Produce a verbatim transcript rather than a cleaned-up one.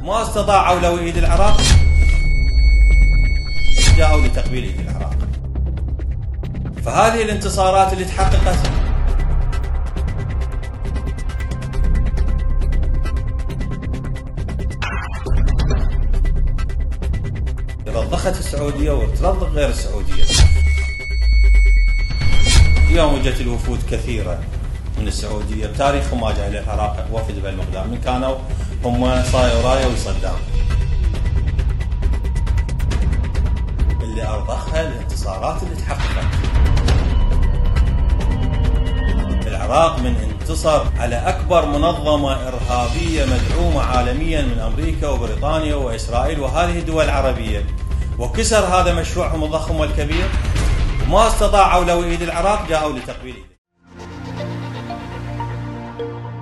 وما استطاعوا لو ايد العراق جاءوا لتقبيل ايد العراق. فهذه الانتصارات اللي تحققت رضخت السعودية وترضخ غير السعودية. اليوم وجت الوفود كثيرة من السعودية، بتاريخهم ما جاء إلى العراق وفد بهالمقدار، من كانوا هم صايرايا وصدام. اللي أرضخها الانتصارات اللي تحققت. العراق من انتصر على أكبر منظمة إرهابية مدعومة عالميا من أمريكا وبريطانيا وإسرائيل وهذه الدول العربية، وكسر هذا مشروعهم الضخم والكبير، وما استطاعوا لو ايد العراق جاءوا لتقبيل ايده.